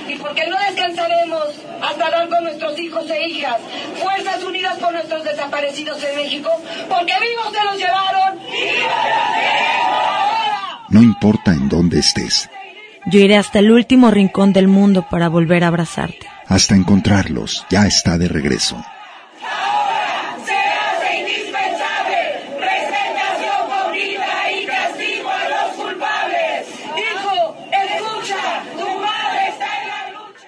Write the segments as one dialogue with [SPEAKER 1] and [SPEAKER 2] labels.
[SPEAKER 1] y porque no descansaremos hasta dar con nuestros hijos e hijas, fuerzas unidas por nuestros desaparecidos en México, porque vivos se los llevaron.
[SPEAKER 2] No importa en dónde estés.
[SPEAKER 3] Yo iré hasta el último rincón del mundo para volver a abrazarte.
[SPEAKER 2] Hasta encontrarlos, ya está de regreso.
[SPEAKER 1] Ahora se hace indispensable presentación pública y castigo a los culpables. Hijo, escucha, tu madre está en la lucha.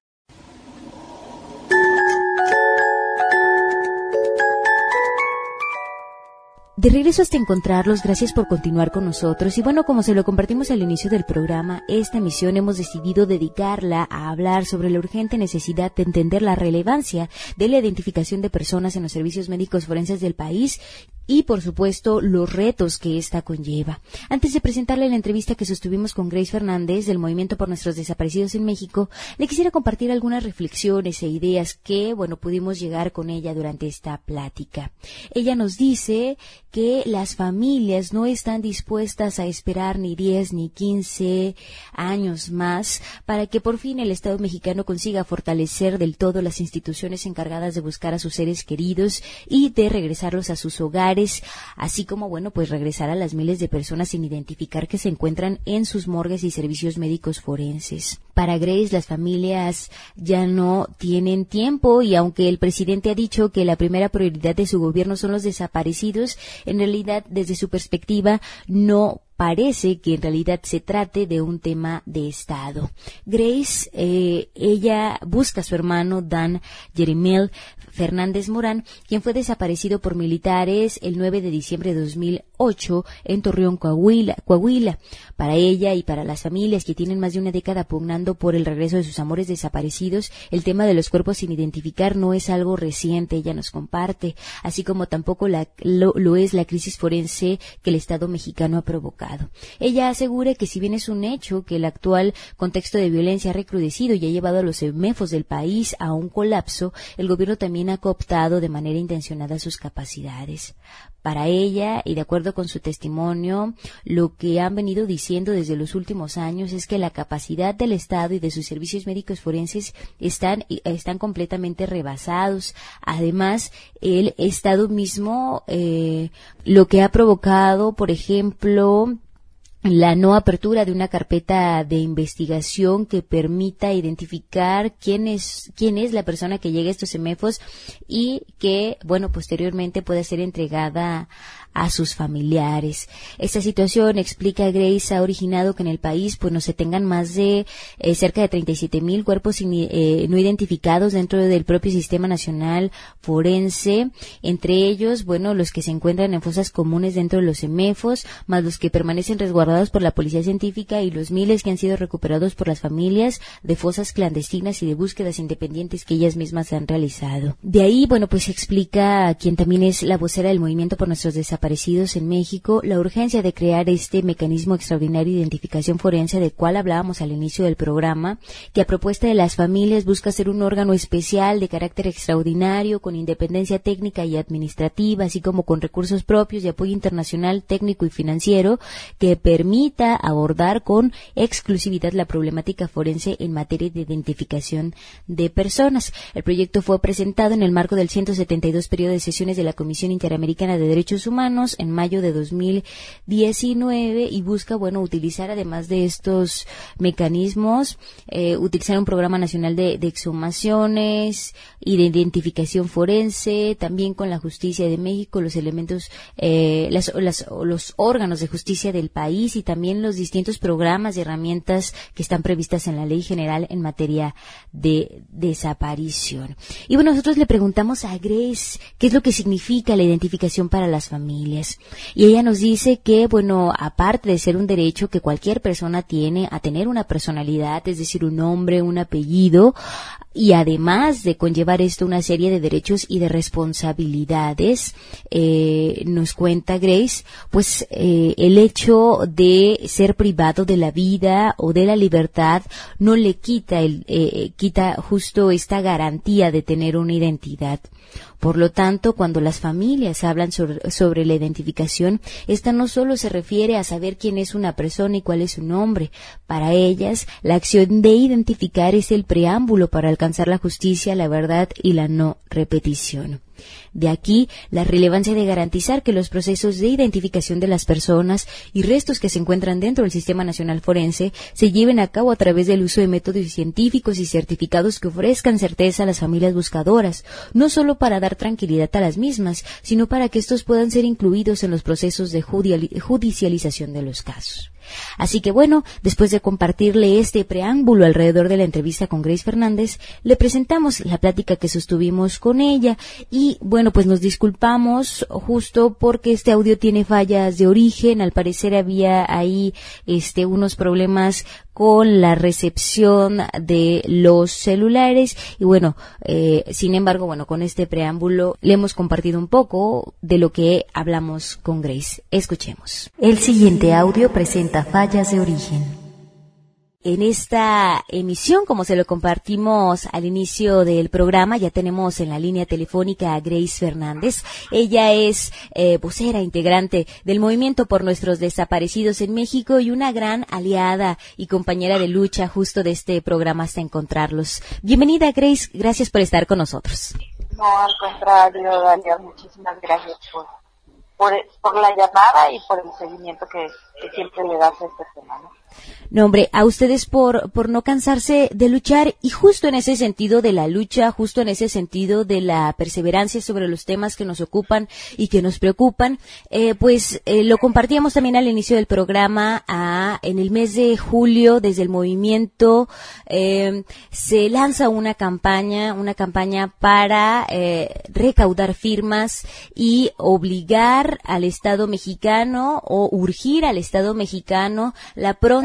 [SPEAKER 4] De regreso hasta encontrarlos, gracias por continuar con nosotros. Y bueno, como se lo compartimos al inicio del programa, esta emisión hemos decidido dedicarla a hablar sobre la urgente necesidad de entender la relevancia de la identificación de personas en los servicios médicos forenses del país y, por supuesto, los retos que esta conlleva. Antes de presentarle la entrevista que sostuvimos con Grace Fernández del Movimiento por Nuestros Desaparecidos en México, le quisiera compartir algunas reflexiones e ideas que, bueno, pudimos llegar con ella durante esta plática. Ella nos dice que las familias no están dispuestas a esperar ni 10 ni 15 años más para que por fin el Estado mexicano consiga fortalecer del todo las instituciones encargadas de buscar a sus seres queridos y de regresarlos a sus hogares, así como, bueno, pues regresar a las miles de personas sin identificar que se encuentran en sus morgues y servicios médicos forenses. Para Grace, las familias ya no tienen tiempo y aunque el presidente ha dicho que la primera prioridad de su gobierno son los desaparecidos, en realidad, desde su perspectiva, no parece que en realidad se trate de un tema de Estado. Grace, ella busca a su hermano Dan Jeremiel Fernández Morán, quien fue desaparecido por militares el 9 de diciembre de 2008 en Torreón, Coahuila. Para ella y para las familias que tienen más de una década pugnando por el regreso de sus amores desaparecidos, el tema de los cuerpos sin identificar no es algo reciente, ella nos comparte, así como tampoco lo es la crisis forense que el Estado mexicano ha provocado. Ella asegura que si bien es un hecho que el actual contexto de violencia ha recrudecido y ha llevado a los CEMEFOS del país a un colapso, el gobierno también ha cooptado de manera intencionada sus capacidades. Para ella, y de acuerdo con su testimonio, lo que han venido diciendo desde los últimos años es que la capacidad del Estado y de sus servicios médicos forenses están completamente rebasados. Además, el Estado mismo, lo que ha provocado, por ejemplo, la no apertura de una carpeta de investigación que permita identificar quién es la persona que llega a estos CEMEFOS y que, bueno, posteriormente pueda ser entregada a sus familiares. Esta situación, explica Grace, ha originado que en el país pues no se tengan más de cerca de 37,000 cuerpos no identificados dentro del propio Sistema Nacional Forense, entre ellos, bueno, los que se encuentran en fosas comunes dentro de los CEMEFOS, más los que permanecen resguardados por la Policía Científica y los miles que han sido recuperados por las familias de fosas clandestinas y de búsquedas independientes que ellas mismas han realizado. De ahí, bueno, pues explica quien también es la vocera del Movimiento por Nuestros Desaparecidos en México, la urgencia de crear este mecanismo extraordinario de identificación forense del cual hablábamos al inicio del programa, que a propuesta de las familias busca ser un órgano especial de carácter extraordinario, con independencia técnica y administrativa, así como con recursos propios de apoyo internacional, técnico y financiero, que permita abordar con exclusividad la problemática forense en materia de identificación de personas. El proyecto fue presentado en el marco del 172 periodo de sesiones de la Comisión Interamericana de Derechos Humanos en mayo de 2019 y busca, bueno, utilizar además de estos mecanismos, utilizar un programa nacional de exhumaciones y de identificación forense, también con la justicia de México, los elementos, los órganos de justicia del país y también los distintos programas y herramientas que están previstas en la Ley General en materia de desaparición. Y bueno, nosotros le preguntamos a Grace qué es lo que significa la identificación para las familias. Y ella nos dice que, bueno, aparte de ser un derecho que cualquier persona tiene a tener una personalidad, es decir, un nombre, un apellido, y además de conllevar esto una serie de derechos y de responsabilidades, nos cuenta Grace, pues el hecho de ser privado de la vida o de la libertad no le quita quita justo esta garantía de tener una identidad. Por lo tanto, cuando las familias hablan sobre la identificación, esta no solo se refiere a saber quién es una persona y cuál es su nombre. Para ellas, la acción de identificar es el preámbulo para alcanzar la justicia, la verdad y la no repetición. De aquí la relevancia de garantizar que los procesos de identificación de las personas y restos que se encuentran dentro del Sistema Nacional Forense se lleven a cabo a través del uso de métodos científicos y certificados que ofrezcan certeza a las familias buscadoras, no solo para dar tranquilidad a las mismas, sino para que estos puedan ser incluidos en los procesos de judicialización de los casos. Así que bueno, después de compartirle este preámbulo alrededor de la entrevista con Grace Fernández, le presentamos la plática que sostuvimos con ella y bueno, pues nos disculpamos justo porque este audio tiene fallas de origen. Al parecer había ahí unos problemas con la recepción de los celulares y bueno, sin embargo, bueno, con este preámbulo le hemos compartido un poco de lo que hablamos con Grace. Escuchemos. El siguiente audio presenta fallas de origen. En esta emisión, como se lo compartimos al inicio del programa, ya tenemos en la línea telefónica a Grace Fernández. Ella es vocera integrante del Movimiento por Nuestros Desaparecidos en México y una gran aliada y compañera de lucha justo de este programa hasta encontrarlos. Bienvenida, Grace. Gracias por estar con nosotros.
[SPEAKER 5] No, al contrario, Dalia, muchísimas gracias por la llamada y por el seguimiento que siempre le das a este tema, ¿no?
[SPEAKER 4] No, hombre, a ustedes por no cansarse de luchar y justo en ese sentido de la lucha, justo en ese sentido de la perseverancia sobre los temas que nos ocupan y que nos preocupan, lo compartíamos también al inicio del programa. En el mes de julio, desde el movimiento, se lanza una campaña para recaudar firmas y obligar al Estado mexicano o urgir al Estado mexicano la pronta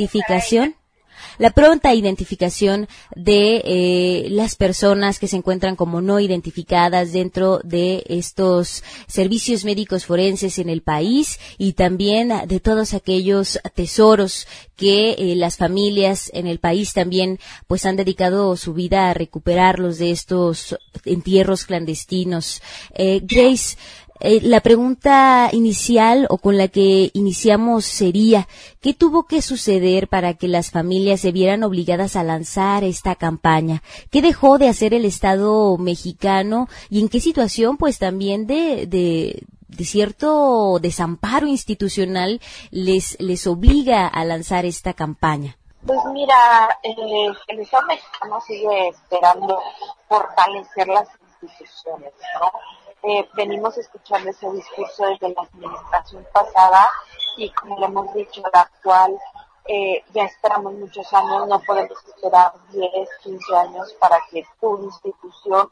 [SPEAKER 4] identificación de las personas que se encuentran como no identificadas dentro de estos servicios médicos forenses en el país y también de todos aquellos tesoros que las familias en el país también pues han dedicado su vida a recuperarlos de estos entierros clandestinos. Grace, la pregunta inicial o con la que iniciamos sería, ¿qué tuvo que suceder para que las familias se vieran obligadas a lanzar esta campaña? ¿Qué dejó de hacer el Estado mexicano y en qué situación pues también de cierto desamparo institucional les obliga a lanzar esta campaña?
[SPEAKER 5] Pues mira, el Estado mexicano sigue esperando fortalecer las instituciones, ¿no? Venimos escuchando ese discurso desde la administración pasada y como le hemos dicho, la actual, ya esperamos muchos años, no podemos esperar 10, 15 años para que tu institución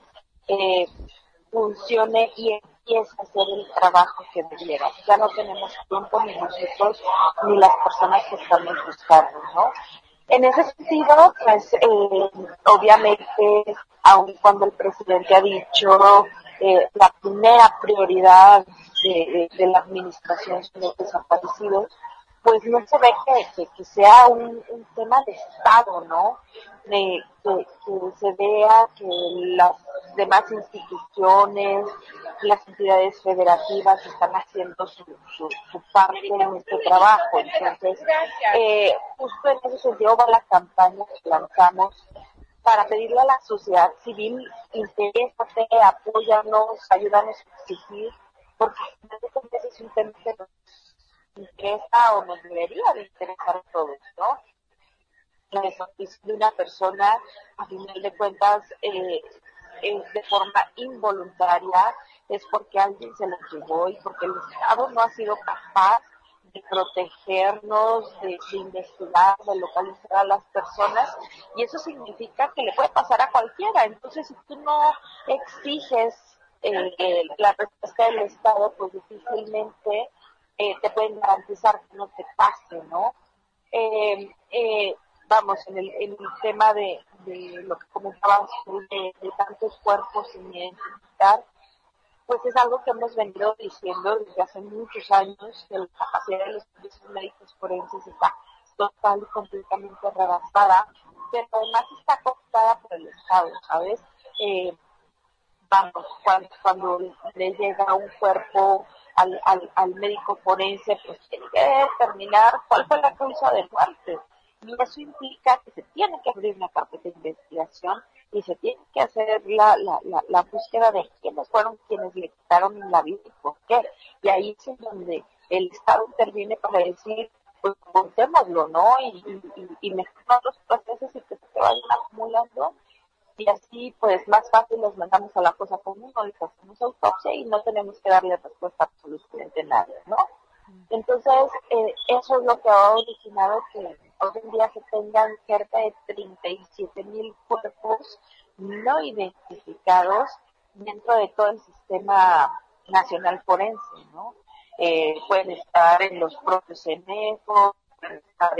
[SPEAKER 5] funcione y empiece a hacer el trabajo que debiera. Ya no tenemos tiempo ni nosotros ni las personas que estamos buscando, ¿no? En ese sentido, pues obviamente, aun cuando el presidente ha dicho la primera prioridad de la administración son los desaparecidos, pues no se ve que sea un tema de Estado, ¿no? Que se vea que las demás instituciones, las entidades federativas están haciendo su parte en este trabajo. Entonces, justo en ese sentido va la campaña que lanzamos para pedirle a la sociedad civil, interésate, apóyanos, ayúdanos a exigir, porque es un tema que nos interesa o nos debería de interesar a todos, ¿no? La desaparición de una persona, a final de cuentas, de forma involuntaria, es porque alguien se lo llevó y porque el Estado no ha sido capaz de protegernos, de investigar, de localizar a las personas, y eso significa que le puede pasar a cualquiera. Entonces, si tú no exiges la respuesta del Estado, pues difícilmente te pueden garantizar que no te pase, ¿no? vamos, en el tema de lo que comentabas de tantos cuerpos sin identificar, pues es algo que hemos venido diciendo desde hace muchos años, que la capacidad de los servicios médicos forenses está total y completamente rebasada, pero además está cooptada por el Estado, ¿sabes? Vamos, cuando le llega un cuerpo al médico forense, pues tiene que determinar cuál fue la causa de muerte. Y eso implica que se tiene que abrir una carpeta de investigación y se tiene que hacer la búsqueda de quiénes fueron quienes le quitaron la vida y por qué. Y ahí es en donde el Estado interviene para decir, pues contémoslo, ¿no? Y mejorar los procesos y que se vayan acumulando. Y así, pues, más fácil los mandamos a la cosa común, no les hacemos autopsia y no tenemos que darle respuesta absolutamente a nadie, ¿no? Entonces, eso es lo que ha originado que hoy en día se tengan cerca de 37,000 cuerpos no identificados dentro de todo el sistema nacional forense, ¿no? Pueden estar en los propios CENEFO, pueden estar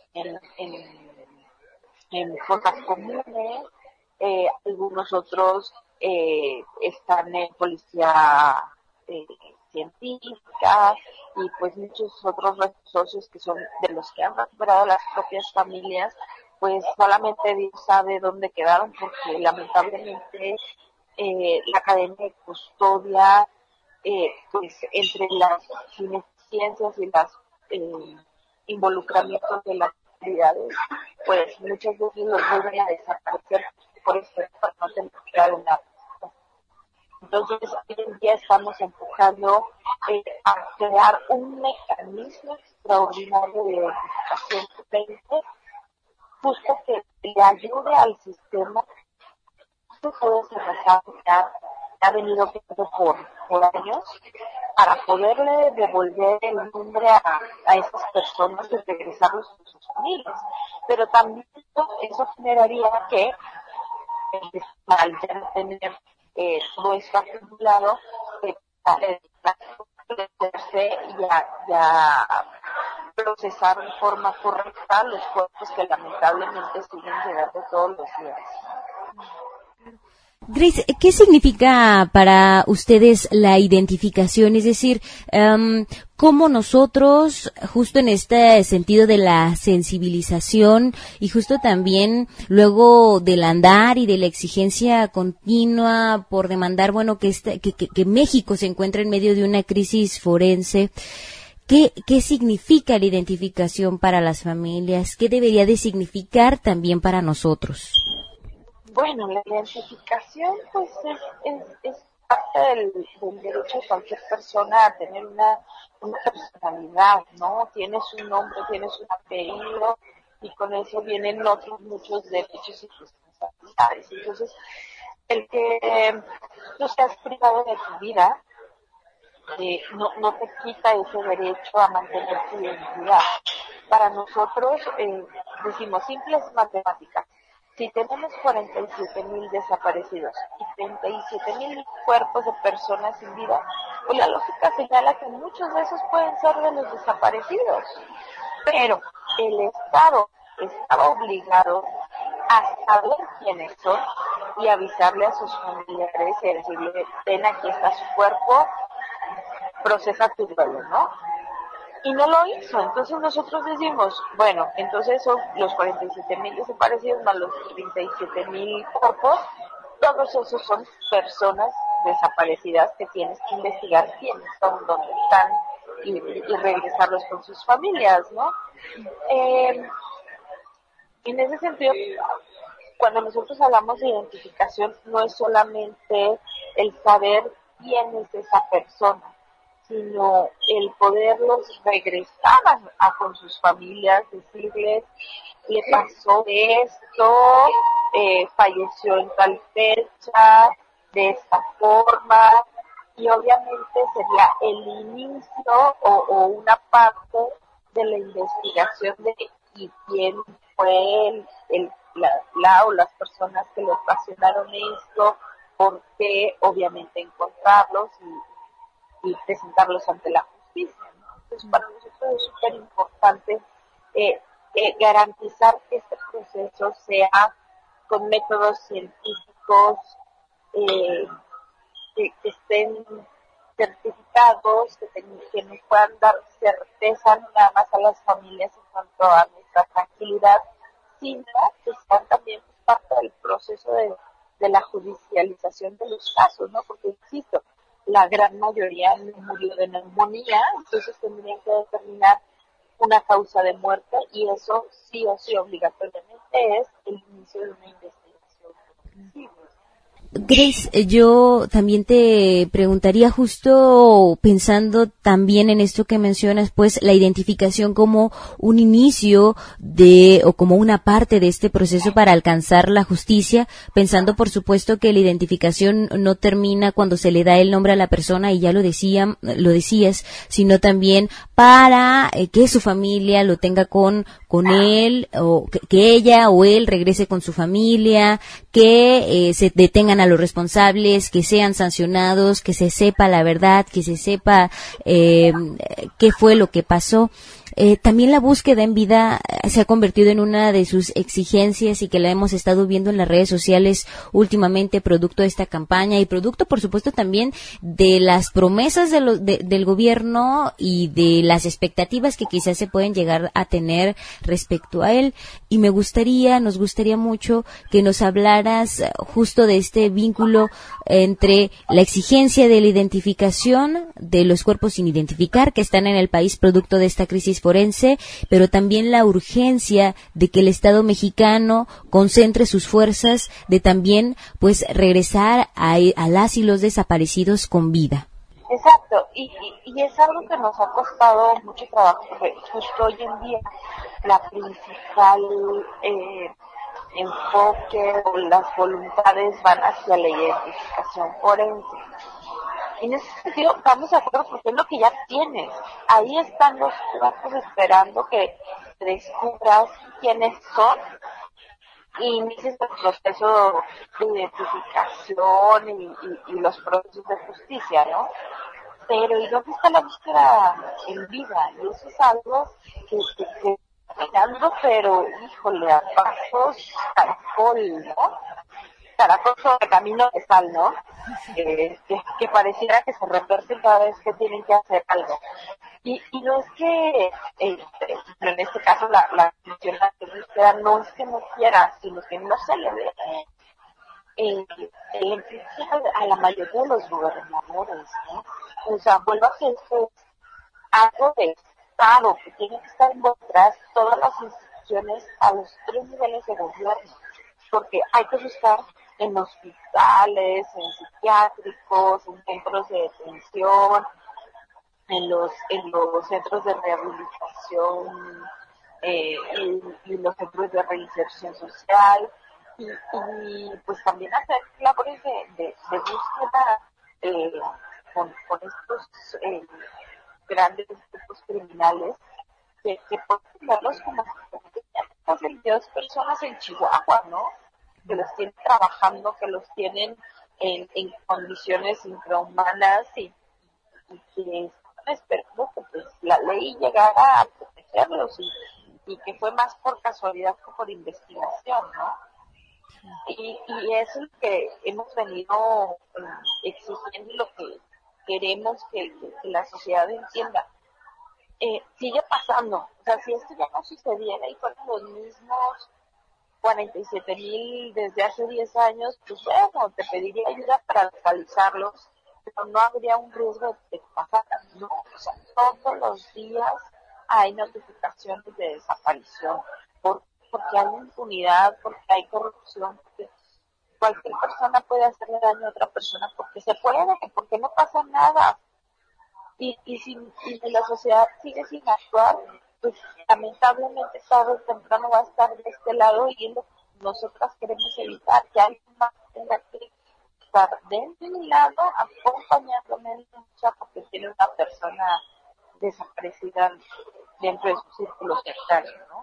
[SPEAKER 5] en fosas comunes, algunos otros están en policía científica y pues muchos otros socios que son de los que han recuperado las propias familias, pues solamente Dios sabe dónde quedaron porque lamentablemente la cadena de custodia, pues entre las ineficiencias y las involucramientos de las autoridades, pues muchas veces los vuelven a desaparecer por eso, para no tener que dar una respuesta. Entonces, hoy en día estamos empujando a crear un mecanismo extraordinario de identificación forense, justo que le ayude al sistema, justo todo ese rezago que ha venido quedando por años, para poderle devolver el nombre a esas personas y regresarlos a sus familias. Pero también eso generaría que al ya tener todo esto acumulado, ya procesar de forma correcta los cuerpos que lamentablemente siguen llegando todos los días.
[SPEAKER 4] Grace, ¿qué significa para ustedes la identificación? Es decir, cómo nosotros, justo en este sentido de la sensibilización y justo también luego del andar y de la exigencia continua por demandar, bueno, que México se encuentra en medio de una crisis forense, ¿qué significa la identificación para las familias? ¿Qué debería de significar también para nosotros?
[SPEAKER 5] Bueno, la identificación pues es parte del derecho de cualquier persona a tener una personalidad, ¿no? Tienes un nombre, tienes un apellido y con eso vienen otros muchos derechos y responsabilidades. Entonces, el que tú seas privado de tu vida no te quita ese derecho a mantener tu identidad. Para nosotros, decimos simples matemáticas. Si tenemos 47,000 desaparecidos y 37,000 cuerpos de personas sin vida, pues la lógica señala que muchos de esos pueden ser de los desaparecidos. Pero el Estado estaba obligado a saber quiénes son y avisarle a sus familiares y decirle, ven, aquí está su cuerpo, procesa tu duelo, ¿no? Y no lo hizo. Entonces nosotros decimos, bueno, entonces son los 47,000 desaparecidos más los 37,000 cuerpos, todos esos son personas desaparecidas que tienes que investigar quiénes son, dónde están y regresarlos con sus familias, ¿no? En ese sentido, cuando nosotros hablamos de identificación, no es solamente el saber quién es esa persona, sino el poderlos regresar con sus familias, decirles, le pasó esto, falleció en tal fecha, de esta forma, y obviamente sería el inicio o una parte de la investigación de y quién fue la o las personas que le ocasionaron esto, por qué, obviamente encontrarlos y presentarlos ante la justicia, ¿no? Entonces, para nosotros es súper importante garantizar que este proceso sea con métodos científicos que estén certificados, que nos puedan dar certeza no nada más a las familias en cuanto a nuestra tranquilidad, sino que sean también parte del proceso de la judicialización de los casos, ¿no? Porque, insisto, la gran mayoría no murió de neumonía, entonces tendrían que determinar una causa de muerte y eso sí o sí obligatoriamente es el inicio de una investigación posible.
[SPEAKER 4] Grace, yo también te preguntaría, justo pensando también en esto que mencionas, pues la identificación como un inicio o como una parte de este proceso para alcanzar la justicia, pensando por supuesto que la identificación no termina cuando se le da el nombre a la persona, y ya lo decías, sino también para que su familia lo tenga con él, o que ella o él regrese con su familia, que se detengan a los responsables, que sean sancionados, que se sepa la verdad, que se sepa qué fue lo que pasó. También la búsqueda en vida se ha convertido en una de sus exigencias y que la hemos estado viendo en las redes sociales últimamente, producto de esta campaña y producto, por supuesto, también de las promesas del gobierno y de las expectativas que quizás se pueden llegar a tener respecto a él. Y nos gustaría mucho que nos hablaras justo de este vínculo entre la exigencia de la identificación de los cuerpos sin identificar que están en el país producto de esta crisis forense, pero también la urgencia de que el Estado mexicano concentre sus fuerzas de también pues regresar a las y los desaparecidos con vida.
[SPEAKER 5] Exacto, y es algo que nos ha costado mucho trabajo, porque justo hoy en día la principal enfoque o las voluntades van hacia la identificación forense. En ese sentido, vamos de acuerdo porque es lo que ya tienes. Ahí están los cuerpos esperando que descubras quiénes son y inicies el proceso de identificación y los procesos de justicia, ¿no? Pero ¿y dónde está la búsqueda en vida? Y eso es algo que caminando, pero híjole, a pasos caracol, ¿no? Caracol sobre camino de sal, ¿no? Que pareciera que se retuercen cada vez que tienen que hacer algo. Y no es que, en este caso, la función de búsqueda no es que no quiera, sino que no se le ve el a la mayoría de los gobernadores, ¿no? O sea, vuelvo a que esto es algo de Estado, que tiene que estar involucradas todas las instituciones a los 3 niveles de gobierno, porque hay que buscar en hospitales, en psiquiátricos, en centros de detención, en los centros de rehabilitación y los centros de reinserción social y pues también hacer labores de búsqueda con estos grandes grupos criminales que pueden verlos como más de 22 personas en Chihuahua, ¿no? Que los tienen trabajando, que los tienen en condiciones infrahumanas y que están esperando que pues, la ley llegara a protegerlos y que fue más por casualidad que por investigación, ¿no? Y eso es lo que hemos venido exigiendo y lo que queremos que la sociedad entienda. Sigue pasando, o sea, si esto ya no sucediera y fueran los mismos 47,000 desde hace 10 años, pues bueno, te pediría ayuda para localizarlos, pero no habría un riesgo de que pasaran, ¿no? O sea, todos los días hay notificaciones de desaparición, porque hay impunidad, porque hay corrupción, porque cualquier persona puede hacerle daño a otra persona porque se puede, porque no pasa nada. Y si la sociedad sigue sin actuar, pues lamentablemente tarde o temprano va a estar de este lado y es lo que nosotras queremos evitar, que alguien más tenga que estar de mi lado acompañándome en la lucha porque tiene una persona desaparecida dentro de su círculo cercano, ¿no?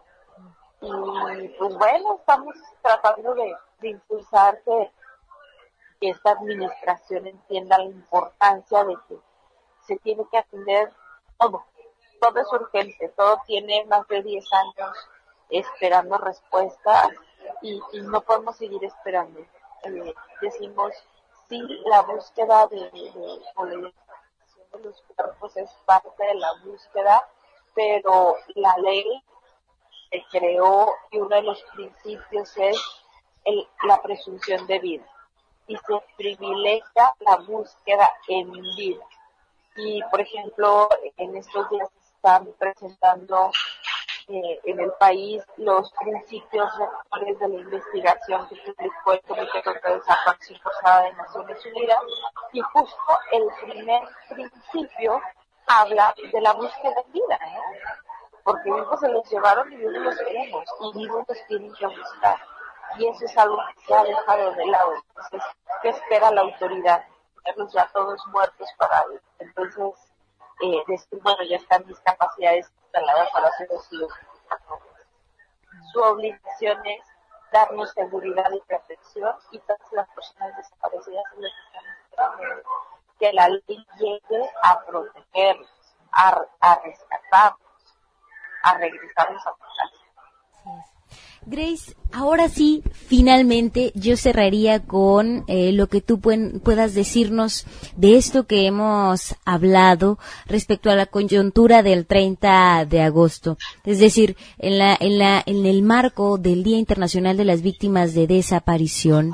[SPEAKER 5] Y pues bueno, estamos tratando de impulsar que esta administración entienda la importancia de que se tiene que atender todo es urgente, todo tiene más de 10 años esperando respuestas y no podemos seguir esperando. Decimos, sí, la búsqueda o la identificación de los cuerpos es parte de la búsqueda, pero la ley se creó y uno de los principios es la presunción de vida y se privilegia la búsqueda en vida. Y, por ejemplo, en estos días se están presentando en el país los principios rectores de la investigación que publicó el Comité contra la Desaparición Forzada de Naciones Unidas, y justo el primer principio habla de la búsqueda en vida, porque vivos se los llevaron y vivos los queremos, y vivos los tienen que buscar, y eso es algo que se ha dejado de lado. Entonces, ¿qué espera la autoridad? Tenerlos ya todos muertos para él. Entonces, decir, bueno, ya están mis capacidades instaladas para hacer eso. Su obligación es darnos seguridad y protección, y todas las personas desaparecidas son las que están esperando que la ley llegue a protegerlos, a rescatarlos, a regresarlos a su casa.
[SPEAKER 4] Grace, ahora sí, finalmente yo cerraría con lo que tú puedas decirnos de esto que hemos hablado respecto a la coyuntura del 30 de agosto. Es decir, en el marco del Día Internacional de las Víctimas de Desaparición,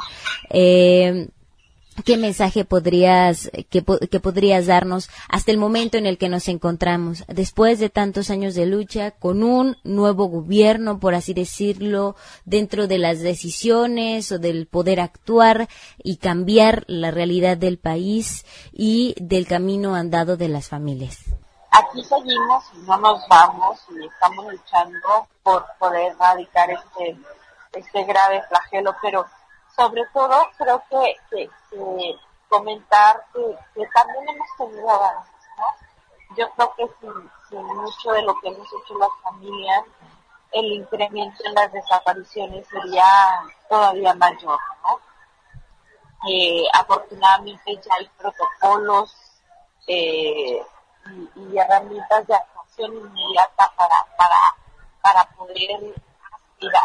[SPEAKER 4] ¿qué mensaje podrías darnos hasta el momento en el que nos encontramos, después de tantos años de lucha, con un nuevo gobierno, por así decirlo, dentro de las decisiones o del poder actuar y cambiar la realidad del país y del camino andado de las familias?
[SPEAKER 5] Aquí seguimos y no nos vamos, y estamos luchando por poder erradicar este grave flagelo, pero sobre todo creo que comentar que también hemos tenido avances, ¿no? Yo creo que sin mucho de lo que hemos hecho las familias, el incremento en las desapariciones sería todavía mayor, ¿no? Afortunadamente ya hay protocolos y herramientas de actuación inmediata para poder aspirar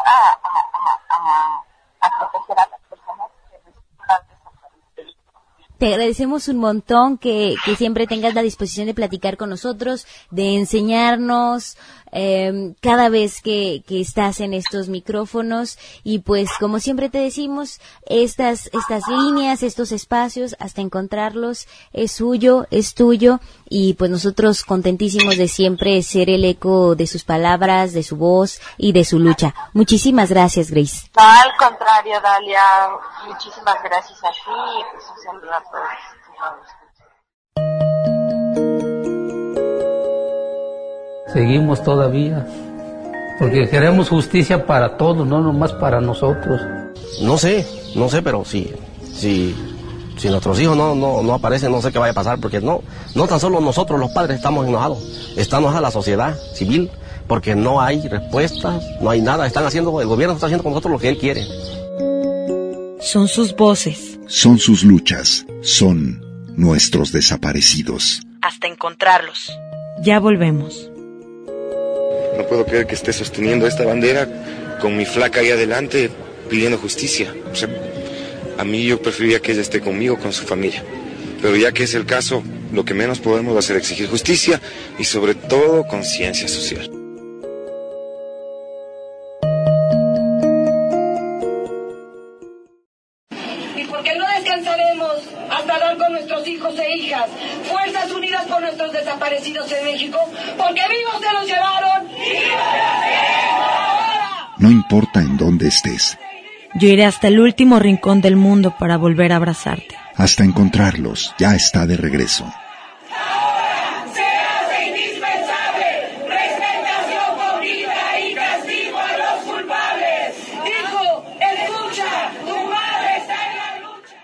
[SPEAKER 5] a proteger a las personas que necesitan desaparecer.
[SPEAKER 4] Te agradecemos un montón que siempre tengas la disposición de platicar con nosotros, de enseñarnos cada vez que estás en estos micrófonos, y pues como siempre te decimos, estas líneas, estos espacios, hasta encontrarlos, es suyo, es tuyo, y pues nosotros contentísimos de siempre ser el eco de sus palabras, de su voz y de su lucha. Muchísimas gracias, Grace.
[SPEAKER 5] No, al contrario, Dalia, muchísimas gracias a ti y pues un saludo a todos.
[SPEAKER 6] Seguimos todavía, porque queremos justicia para todos, no nomás para nosotros.
[SPEAKER 7] No sé, pero si nuestros hijos no aparecen, no sé qué vaya a pasar, porque no tan solo nosotros los padres estamos enojados, está enojada la sociedad civil, porque no hay respuestas, no hay nada, el gobierno está haciendo con nosotros lo que él quiere.
[SPEAKER 3] Son sus voces.
[SPEAKER 2] Son sus luchas. Son nuestros desaparecidos.
[SPEAKER 3] Hasta encontrarlos. Ya volvemos.
[SPEAKER 8] No puedo creer que esté sosteniendo esta bandera con mi flaca ahí adelante pidiendo justicia. O sea, a mí yo preferiría que ella esté conmigo, con su familia. Pero ya que es el caso, lo que menos podemos hacer es exigir justicia y sobre todo conciencia social.
[SPEAKER 1] Y porque no descansaremos hasta dar con nuestros hijos e hijas, Fuerzas Unidas por nuestros desaparecidos en México, porque vivos se los llevaron.
[SPEAKER 2] No importa en dónde estés.
[SPEAKER 3] Yo iré hasta el último rincón del mundo para volver a abrazarte.
[SPEAKER 2] Hasta encontrarlos, ya está de regreso.
[SPEAKER 1] Ahora se hace indispensable presentación con vida y castigo a los culpables. Hijo, escucha, tu madre está en la lucha.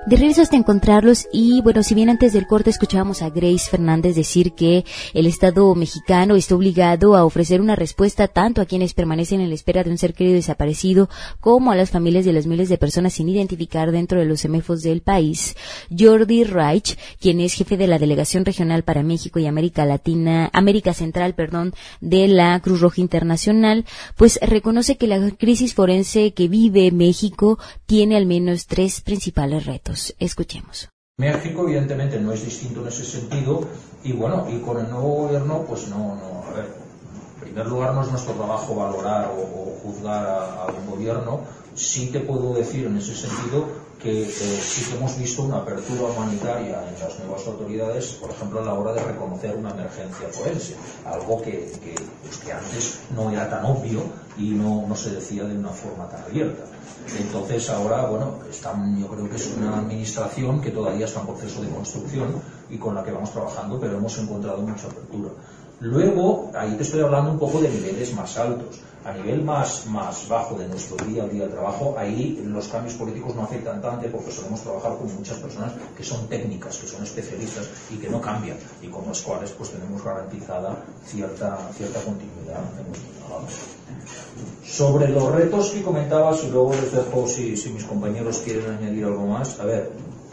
[SPEAKER 4] De regreso hasta encontrarlos y bueno, si bien antes del corte escuchábamos a Grace Fernández decir que el Estado mexicano está obligado a ofrecer una respuesta tanto a quienes permanecen en la espera de un ser querido desaparecido como a las familias de las miles de personas sin identificar dentro de los CEMEFOS del país, Jordi Reich, quien es jefe de la Delegación Regional para México y América Central, de la Cruz Roja Internacional, pues reconoce que la crisis forense que vive México tiene al menos 3 principales retos. Escuchemos.
[SPEAKER 9] México evidentemente no es distinto en ese sentido y bueno, y con el nuevo gobierno pues no, a ver, en primer lugar no es nuestro trabajo valorar o juzgar a un gobierno. Sí te puedo decir en ese sentido que sí que hemos visto una apertura humanitaria en las nuevas autoridades, por ejemplo a la hora de reconocer una emergencia forense, algo que antes no era tan obvio y no se decía de una forma tan abierta. Entonces ahora, bueno, yo creo que es una administración que todavía está en proceso de construcción y con la que vamos trabajando, pero hemos encontrado mucha apertura. Luego, ahí te estoy hablando un poco de niveles más altos. A nivel más bajo de nuestro día a día de trabajo, ahí los cambios políticos no afectan tanto porque solemos trabajar con muchas personas que son técnicas, que son especialistas y que no cambian y con las cuales pues tenemos garantizada cierta continuidad en nuestro trabajo. Sobre los retos que comentabas, y luego les dejo si mis compañeros quieren añadir algo más. A ver,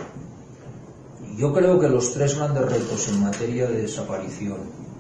[SPEAKER 9] yo creo que los 3 grandes retos en materia de desaparición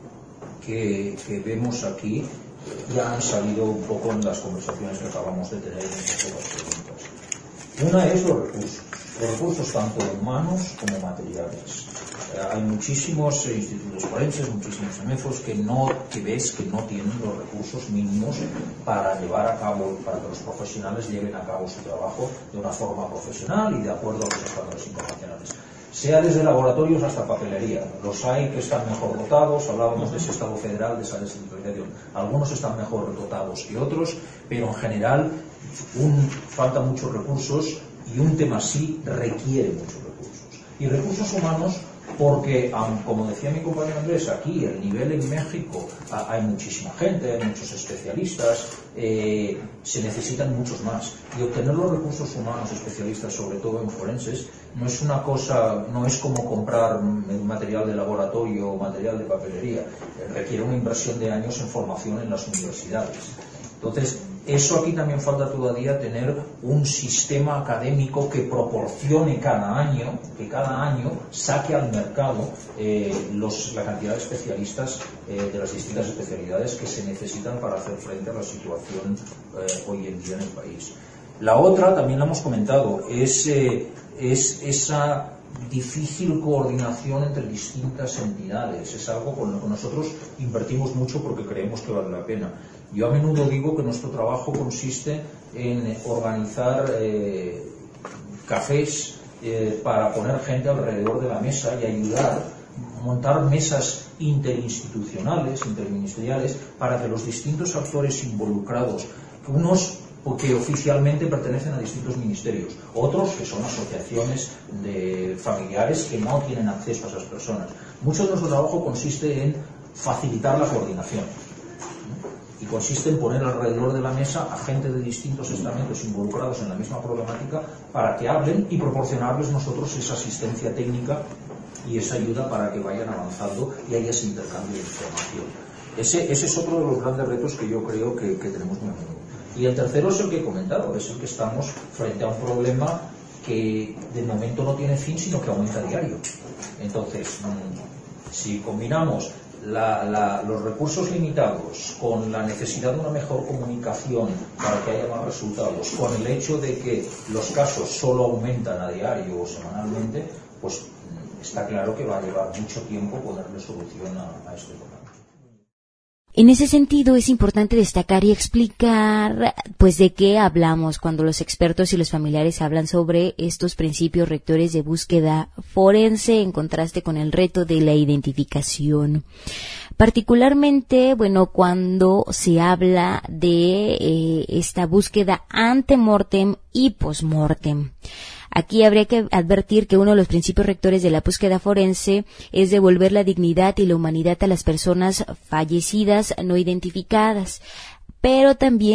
[SPEAKER 9] que vemos aquí ya han salido un poco en las conversaciones que acabamos de tener en estas pocas preguntas. Una es los recursos tanto humanos como materiales. Hay muchísimos institutos forenses, muchísimos CEMEFOS que ves que no tienen los recursos mínimos para llevar a cabo, para que los profesionales lleven a cabo su trabajo de una forma profesional y de acuerdo a los estándares internacionales. Sea desde laboratorios hasta papelería. Los hay que están mejor dotados, hablábamos de ese Estado federal, de esa descentralización. Algunos están mejor dotados que otros, pero en general faltan muchos recursos y un tema así requiere muchos recursos. Y recursos humanos porque, como decía mi compañero Andrés, aquí el nivel en México hay muchísima gente, hay muchos especialistas, se necesitan muchos más. Y obtener los recursos humanos especialistas, sobre todo en forenses, no es una cosa, no es como comprar material de laboratorio o material de papelería. Requiere una inversión de años en formación en las universidades. Entonces, eso aquí también falta todavía tener un sistema académico que proporcione que cada año saque al mercado la cantidad de especialistas de las distintas especialidades que se necesitan para hacer frente a la situación hoy en día en el país. La otra, también la hemos comentado, es esa difícil coordinación entre distintas entidades. Es algo con lo que nosotros invertimos mucho porque creemos que vale la pena. Yo a menudo digo que nuestro trabajo consiste en organizar cafés para poner gente alrededor de la mesa y ayudar a montar mesas interinstitucionales, interministeriales, para que los distintos actores involucrados, unos que oficialmente pertenecen a distintos ministerios, otros que son asociaciones de familiares que no tienen acceso a esas personas. Mucho de nuestro trabajo consiste en facilitar la coordinación y consiste en poner alrededor de la mesa a gente de distintos estamentos involucrados en la misma problemática para que hablen y proporcionarles nosotros esa asistencia técnica y esa ayuda para que vayan avanzando y haya ese intercambio de información. Ese es otro de los grandes retos que yo creo que tenemos muy a menudo. Y el tercero es el que he comentado, es el que estamos frente a un problema que de momento no tiene fin, sino que aumenta a diario. Entonces, si combinamos los recursos limitados con la necesidad de una mejor comunicación para que haya más resultados, con el hecho de que los casos solo aumentan a diario o semanalmente, pues está claro que va a llevar mucho tiempo ponerle solución a este problema.
[SPEAKER 4] En ese sentido, es importante destacar y explicar, pues, de qué hablamos cuando los expertos y los familiares hablan sobre estos principios rectores de búsqueda forense en contraste con el reto de la identificación. Particularmente, bueno, cuando se habla de esta búsqueda ante-mortem y post-mortem. Aquí habría que advertir que uno de los principios rectores de la búsqueda forense es devolver la dignidad y la humanidad a las personas fallecidas no identificadas, pero también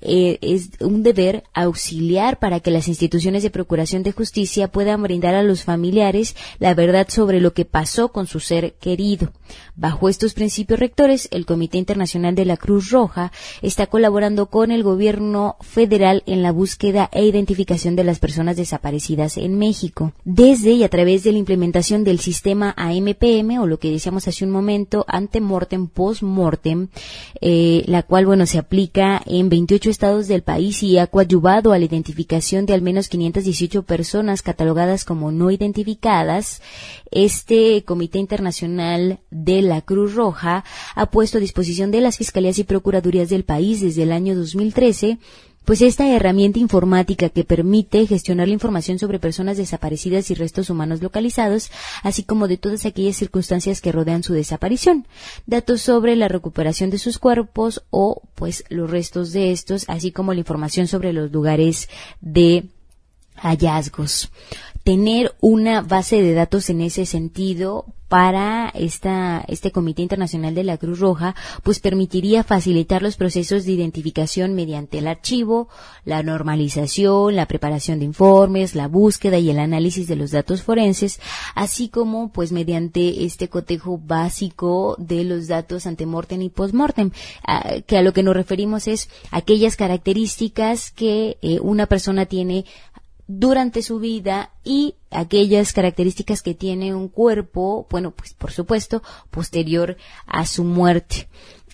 [SPEAKER 4] es un deber auxiliar para que las instituciones de procuración de justicia puedan brindar a los familiares la verdad sobre lo que pasó con su ser querido. Bajo estos principios rectores, el Comité Internacional de la Cruz Roja está colaborando con el gobierno federal en la búsqueda e identificación de las personas desaparecidas en México. Desde y a través de la implementación del sistema AMPM, o lo que decíamos hace un momento, antemortem, postmortem, la cual, se aplica en 28 estados del país y ha coadyuvado a la identificación de al menos 518 personas catalogadas como no identificadas. Este Comité Internacional de la Cruz Roja ha puesto a disposición de las fiscalías y procuradurías del país desde el año 2013 pues esta herramienta informática que permite gestionar la información sobre personas desaparecidas y restos humanos localizados, así como de todas aquellas circunstancias que rodean su desaparición, datos sobre la recuperación de sus cuerpos o pues los restos de estos, así como la información sobre los lugares de hallazgos. Tener una base de datos en ese sentido para este Comité Internacional de la Cruz Roja, pues permitiría facilitar los procesos de identificación mediante el archivo, la normalización, la preparación de informes, la búsqueda y el análisis de los datos forenses, así como pues mediante este cotejo básico de los datos antemortem y postmortem, que a lo que nos referimos es aquellas características que una persona tiene durante su vida y aquellas características que tiene un cuerpo, pues por supuesto, posterior a su muerte.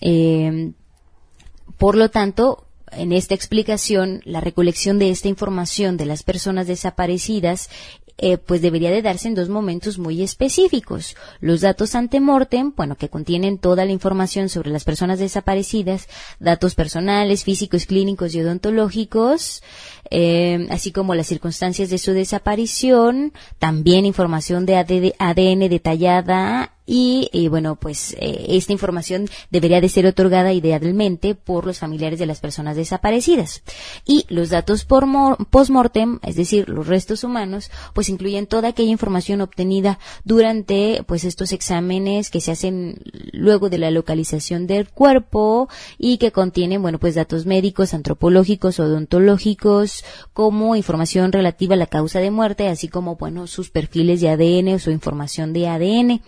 [SPEAKER 4] Por lo tanto, en esta explicación, la recolección de esta información de las personas desaparecidas pues debería de darse en dos momentos muy específicos. Los datos antemortem, que contienen toda la información sobre las personas desaparecidas, datos personales, físicos, clínicos y odontológicos, así como las circunstancias de su desaparición, también información de ADN detallada y esta información debería de ser otorgada idealmente por los familiares de las personas desaparecidas. Y los datos postmortem, es decir, los restos humanos, pues incluyen toda aquella información obtenida durante pues estos exámenes que se hacen luego de la localización del cuerpo y que contienen pues datos médicos, antropológicos, odontológicos, como información relativa a la causa de muerte, así como sus perfiles de ADN o su información de ADN.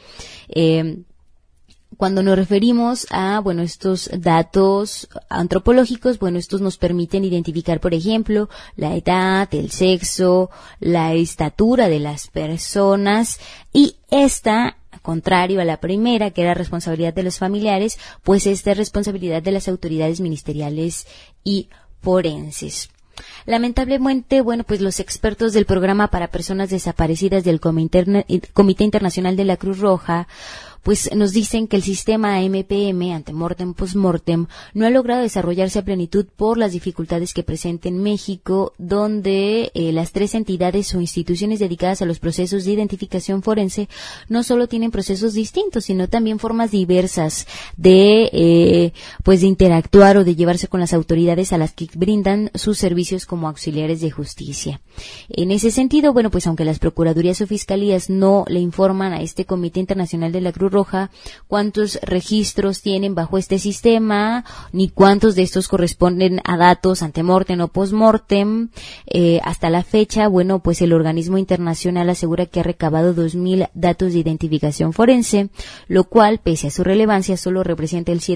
[SPEAKER 4] Cuando nos referimos a, estos datos antropológicos, estos nos permiten identificar, por ejemplo, la edad, el sexo, la estatura de las personas y esta, contrario a la primera, que era responsabilidad de los familiares, pues esta es responsabilidad de las autoridades ministeriales y forenses. Lamentablemente, pues los expertos del programa para personas desaparecidas del Comité Internacional de la Cruz Roja pues nos dicen que el sistema AMPM, antemortem, postmortem, no ha logrado desarrollarse a plenitud por las dificultades que presenta en México, donde las tres entidades o instituciones dedicadas a los procesos de identificación forense no solo tienen procesos distintos, sino también formas diversas de interactuar o de llevarse con las autoridades a las que brindan sus servicios como auxiliares de justicia. En ese sentido, pues aunque las procuradurías o fiscalías no le informan a este Comité Internacional de la Cruz Roja cuántos registros tienen bajo este sistema, ni cuántos de estos corresponden a datos antemortem o postmortem. Hasta la fecha, pues el organismo internacional asegura que ha recabado 2,000 datos de identificación forense, lo cual, pese a su relevancia, solo representa el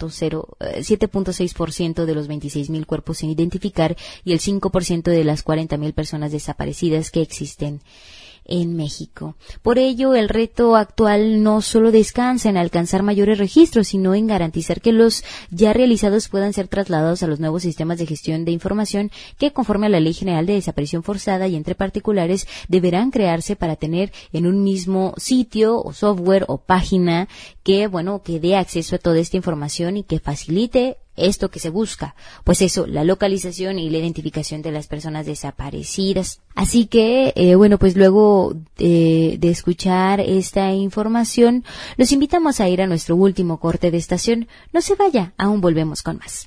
[SPEAKER 4] 7.6% de los 26,000 cuerpos sin identificar y el 5% de las 40,000 personas desaparecidas que existen en México. Por ello, el reto actual no solo descansa en alcanzar mayores registros, sino en garantizar que los ya realizados puedan ser trasladados a los nuevos sistemas de gestión de información que, conforme a la Ley General de Desaparición Forzada y entre particulares, deberán crearse para tener en un mismo sitio o software o página que dé acceso a toda esta información y que facilite esto que se busca, pues eso, la localización y la identificación de las personas desaparecidas. Así que, pues luego de escuchar esta información, los invitamos a ir a nuestro último corte de estación. No se vaya, aún volvemos con más.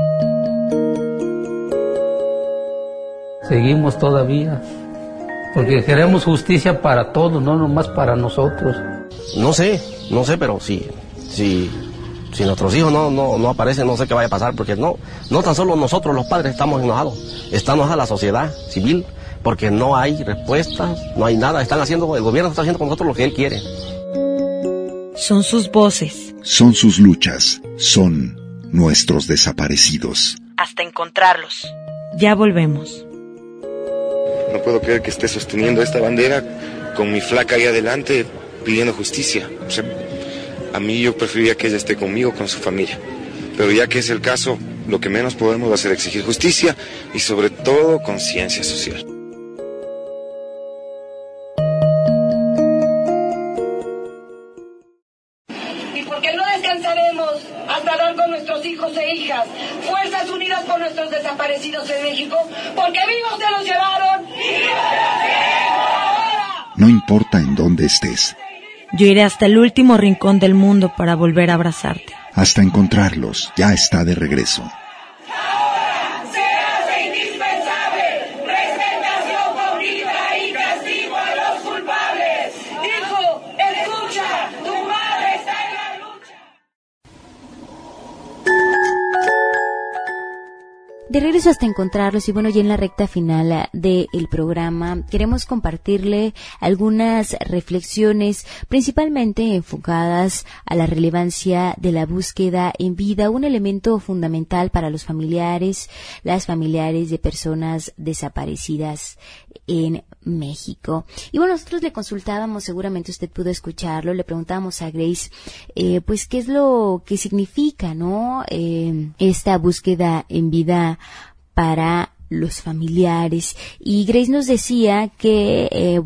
[SPEAKER 6] Seguimos todavía, porque queremos justicia para todos, no nomás para nosotros.
[SPEAKER 7] No sé, pero si si nuestros hijos no aparecen, no sé qué vaya a pasar, porque no tan solo nosotros los padres estamos enojados, está enojada la sociedad civil, porque no hay respuestas, no hay nada, el gobierno está haciendo con nosotros lo que él quiere.
[SPEAKER 3] Son sus voces.
[SPEAKER 2] Son sus luchas. Son nuestros desaparecidos.
[SPEAKER 3] Hasta encontrarlos. Ya volvemos.
[SPEAKER 8] No puedo creer que esté sosteniendo esta bandera con mi flaca ahí adelante pidiendo justicia. O sea, a mí yo preferiría que ella esté conmigo, con su familia. Pero ya que es el caso, lo que menos podemos hacer es exigir justicia y sobre todo conciencia social.
[SPEAKER 1] Y porque no descansaremos hasta dar con nuestros hijos e hijas, Fuerzas Unidas por nuestros desaparecidos en México, porque vivos se los llevaron.
[SPEAKER 2] No importa en dónde estés.
[SPEAKER 3] Yo iré hasta el último rincón del mundo para volver a abrazarte.
[SPEAKER 2] Hasta encontrarlos, ya está de regreso.
[SPEAKER 1] Ahora se hace indispensable presentación con vida y castigo a los culpables. Hijo, escucha, tu madre está en la lucha.
[SPEAKER 4] De regreso hasta encontrarlos y bueno, ya en la recta final del programa queremos compartirle algunas reflexiones principalmente enfocadas a la relevancia de la búsqueda en vida, un elemento fundamental para los familiares, las familiares de personas desaparecidas en México. Y bueno, nosotros le consultábamos, seguramente usted pudo escucharlo, le preguntábamos a Grace, pues qué es lo que significa, ¿no? Esta búsqueda en vida para los familiares, y Grace nos decía que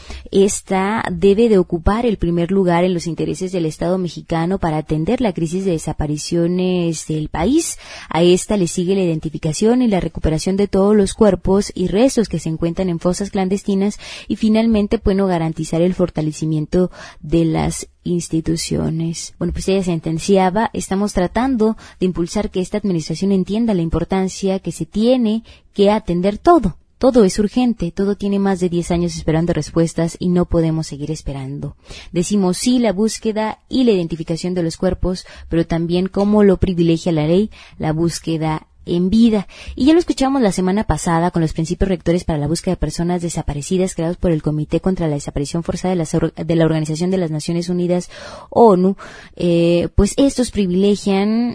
[SPEAKER 4] esta debe de ocupar el primer lugar en los intereses del Estado mexicano para atender la crisis de desapariciones del país. A esta le sigue la identificación y la recuperación de todos los cuerpos y restos que se encuentran en fosas clandestinas y finalmente garantizar el fortalecimiento de las instituciones. Bueno, pues ella sentenciaba: estamos tratando de impulsar que esta administración entienda la importancia que se tiene que atender todo. Todo es urgente, todo tiene más de 10 años esperando respuestas y no podemos seguir esperando. Decimos sí la búsqueda y la identificación de los cuerpos, pero también, como lo privilegia la ley, la búsqueda en vida. Y ya lo escuchamos la semana pasada con los principios rectores para la búsqueda de personas desaparecidas creados por el Comité contra la Desaparición Forzada de la Organización de las Naciones Unidas, ONU. Pues estos privilegian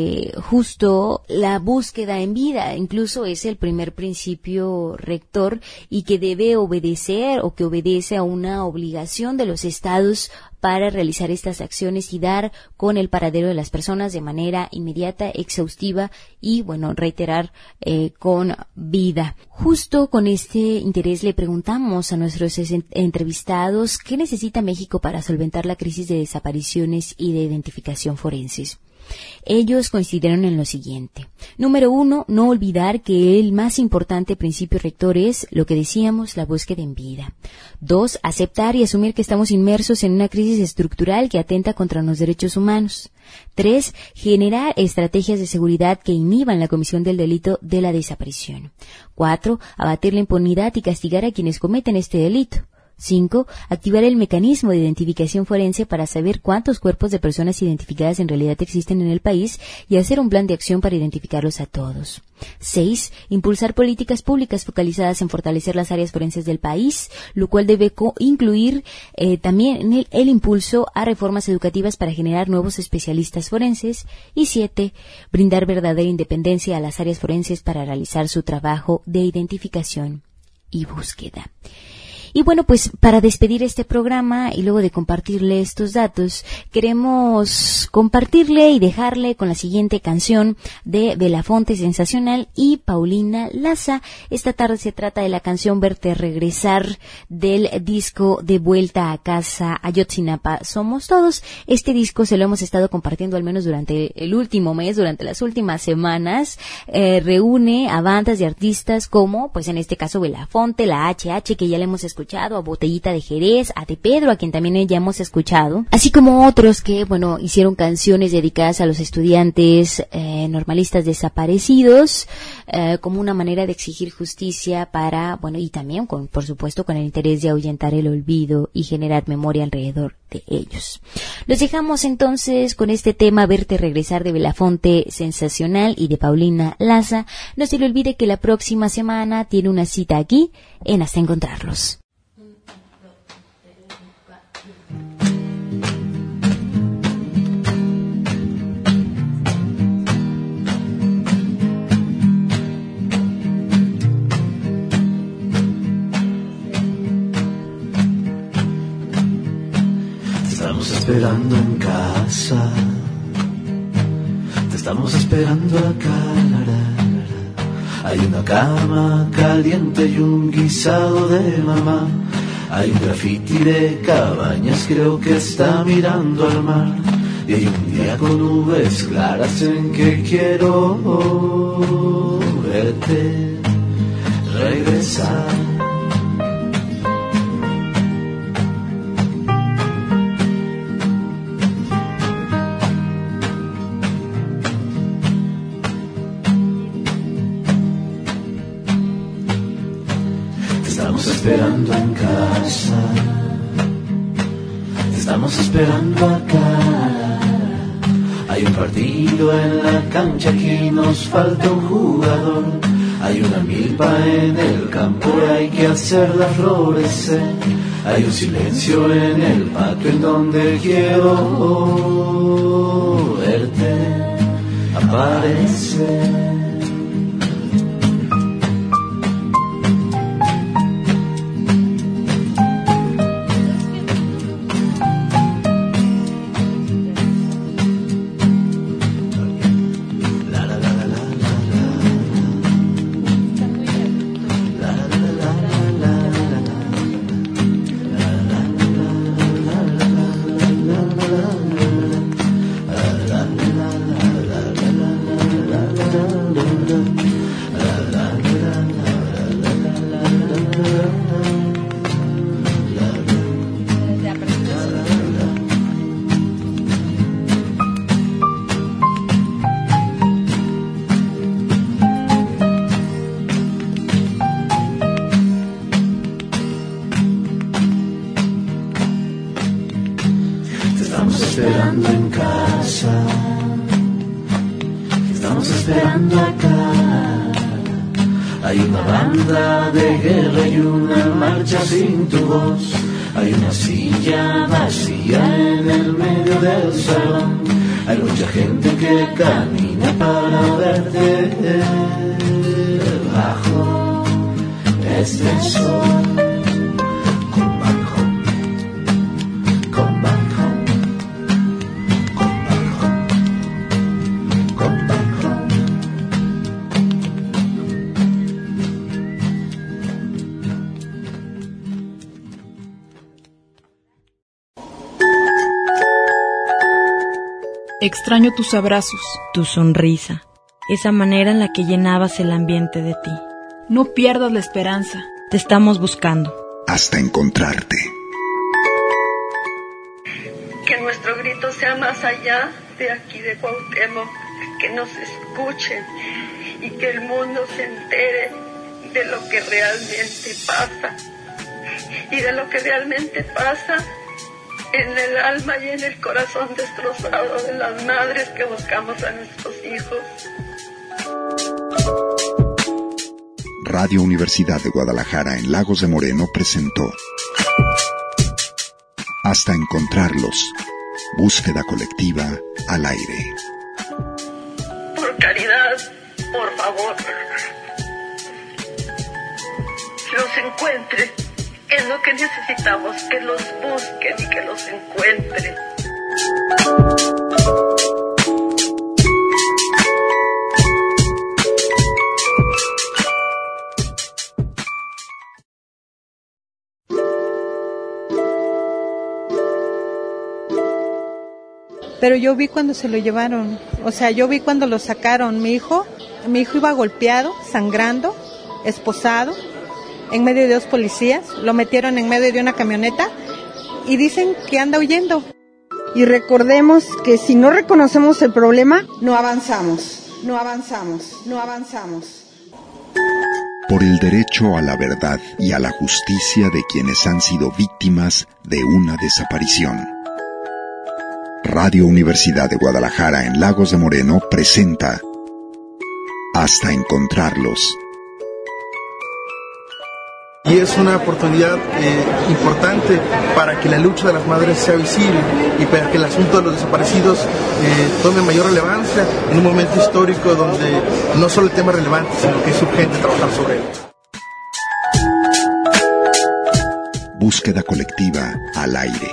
[SPEAKER 4] justo la búsqueda en vida. Incluso es el primer principio rector y que debe obedecer o que obedece a una obligación de los estados para realizar estas acciones y dar con el paradero de las personas de manera inmediata, exhaustiva y, reiterar con vida. Justo con este interés le preguntamos a nuestros entrevistados qué necesita México para solventar la crisis de desapariciones y de identificación forenses. Ellos coincidieron en lo siguiente. Número 1, no olvidar que el más importante principio rector es, lo que decíamos, la búsqueda en vida. 2, aceptar y asumir que estamos inmersos en una crisis estructural que atenta contra los derechos humanos. 3, generar estrategias de seguridad que inhiban la comisión del delito de la desaparición. 4, abatir la impunidad y castigar a quienes cometen este delito. 5. Activar el mecanismo de identificación forense para saber cuántos cuerpos de personas identificadas en realidad existen en el país y hacer un plan de acción para identificarlos a todos. 6. Impulsar políticas públicas focalizadas en fortalecer las áreas forenses del país, lo cual debe incluir también el impulso a reformas educativas para generar nuevos especialistas forenses. Y 7. Brindar verdadera independencia a las áreas forenses para realizar su trabajo de identificación y búsqueda. Y bueno, pues para despedir este programa y luego de compartirle estos datos, queremos compartirle y dejarle con la siguiente canción de Belafonte Sensacional y Paulina Laza. Esta tarde se trata de la canción Verte Regresar del disco De Vuelta a Casa, Ayotzinapa Somos Todos. Este disco se lo hemos estado compartiendo al menos durante el último mes, durante las últimas semanas. Reúne a bandas de artistas como, pues en este caso Belafonte, la HH, que ya le hemos escuchado, a Botellita de Jerez, a De Pedro, a quien también ya hemos escuchado, así como otros que, hicieron canciones dedicadas a los estudiantes normalistas desaparecidos, como una manera de exigir justicia para, y también por supuesto con el interés de ahuyentar el olvido y generar memoria alrededor de ellos. Los dejamos entonces con este tema Verte regresar de Belafonte, sensacional, y de Paulina Laza. No se le olvide que la próxima semana tiene una cita aquí en Hasta Encontrarlos.
[SPEAKER 10] Te estamos esperando en casa, te estamos esperando acá. Hay una cama caliente y un guisado de mamá. Hay un grafiti de Cabañas, creo que está mirando al mar. Y hay un día con nubes claras en que quiero verte regresar. Esperando en casa, te estamos esperando acá. Hay un partido en la cancha, aquí nos falta un jugador. Hay una milpa en el campo y hay que hacerla florecer. Hay un silencio en el patio en donde quiero verte aparecer. Esperando en casa, estamos esperando acá. Hay una banda de guerra y una marcha sin tu voz. Hay una silla vacía en el medio del salón. Hay mucha gente que camina para verte bajo este sol.
[SPEAKER 11] Extraño tus abrazos,
[SPEAKER 3] tu sonrisa, esa manera en la que llenabas el ambiente de ti.
[SPEAKER 11] No pierdas la esperanza.
[SPEAKER 3] Te estamos buscando.
[SPEAKER 2] Hasta encontrarte.
[SPEAKER 12] Que nuestro grito sea más allá de aquí de Cuauhtémoc, que nos escuchen y que el mundo se entere de lo que realmente pasa. Y de lo que realmente pasa en el alma y en el corazón destrozado de las madres que buscamos a nuestros hijos.
[SPEAKER 2] Radio Universidad de Guadalajara en Lagos de Moreno presentó Hasta Encontrarlos. Búsqueda colectiva al aire.
[SPEAKER 12] Por caridad, por favor, los encuentren. Es lo que necesitamos, que los busquen y que los encuentren.
[SPEAKER 13] Pero yo vi cuando se lo llevaron, o sea, yo vi cuando lo sacaron. Mi hijo iba golpeado, sangrando, esposado, en medio de 2 policías, lo metieron en medio de una camioneta y dicen que anda huyendo.
[SPEAKER 14] Y recordemos que si no reconocemos el problema, no avanzamos.
[SPEAKER 2] Por el derecho a la verdad y a la justicia de quienes han sido víctimas de una desaparición. Radio Universidad de Guadalajara en Lagos de Moreno presenta Hasta Encontrarlos.
[SPEAKER 15] Y es una oportunidad importante para que la lucha de las madres sea visible y para que el asunto de los desaparecidos tome mayor relevancia en un momento histórico donde no solo el tema es relevante, sino que es urgente trabajar sobre él.
[SPEAKER 2] Búsqueda colectiva al aire.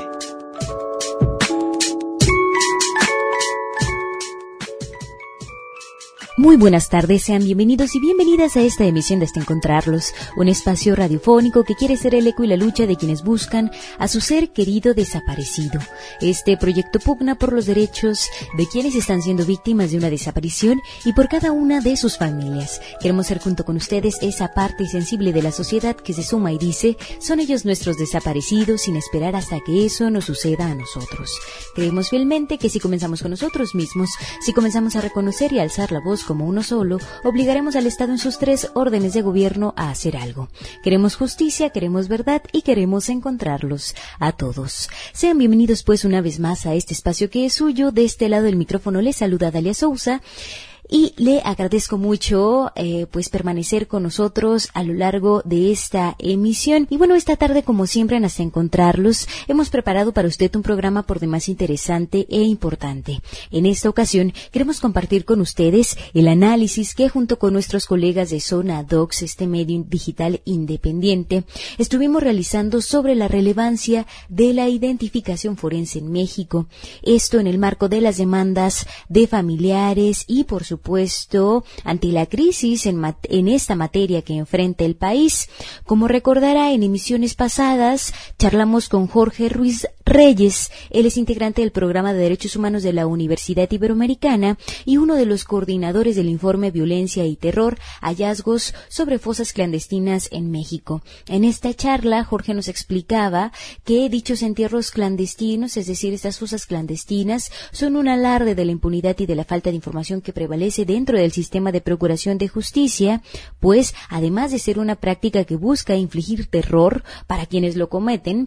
[SPEAKER 4] Muy buenas tardes, sean bienvenidos y bienvenidas a esta emisión de Hasta Encontrarlos, un espacio radiofónico que quiere ser el eco y la lucha de quienes buscan a su ser querido desaparecido. Este proyecto pugna por los derechos de quienes están siendo víctimas de una desaparición y por cada una de sus familias. Queremos ser junto con ustedes esa parte sensible de la sociedad que se suma y dice, son ellos nuestros desaparecidos, sin esperar hasta que eso nos suceda a nosotros. Creemos fielmente que si comenzamos con nosotros mismos, si comenzamos a reconocer y alzar la voz como uno solo, obligaremos al Estado en sus 3 órdenes de gobierno a hacer algo. Queremos justicia, queremos verdad y queremos encontrarlos a todos. Sean bienvenidos pues una vez más a este espacio que es suyo. De este lado del micrófono les saluda Dalia Sousa. Y le agradezco mucho pues permanecer con nosotros a lo largo de esta emisión. Y bueno, esta tarde, como siempre, en Hasta Encontrarlos, hemos preparado para usted un programa por demás interesante e importante. En esta ocasión, queremos compartir con ustedes el análisis que, junto con nuestros colegas de Zona Docs, este medio digital independiente, estuvimos realizando sobre la relevancia de la identificación forense en México. Esto en el marco de las demandas de familiares y, por supuesto, ante la crisis en esta materia que enfrenta el país. Como recordará, en emisiones pasadas charlamos con Jorge Ruiz Reyes. Él es integrante del Programa de Derechos Humanos de la Universidad Iberoamericana y uno de los coordinadores del informe Violencia y Terror, hallazgos sobre fosas clandestinas en México. En esta charla, Jorge nos explicaba que dichos entierros clandestinos, es decir, estas fosas clandestinas, son un alarde de la impunidad y de la falta de información que prevalece dentro del sistema de procuración de justicia, pues además de ser una práctica que busca infligir terror para quienes la cometen,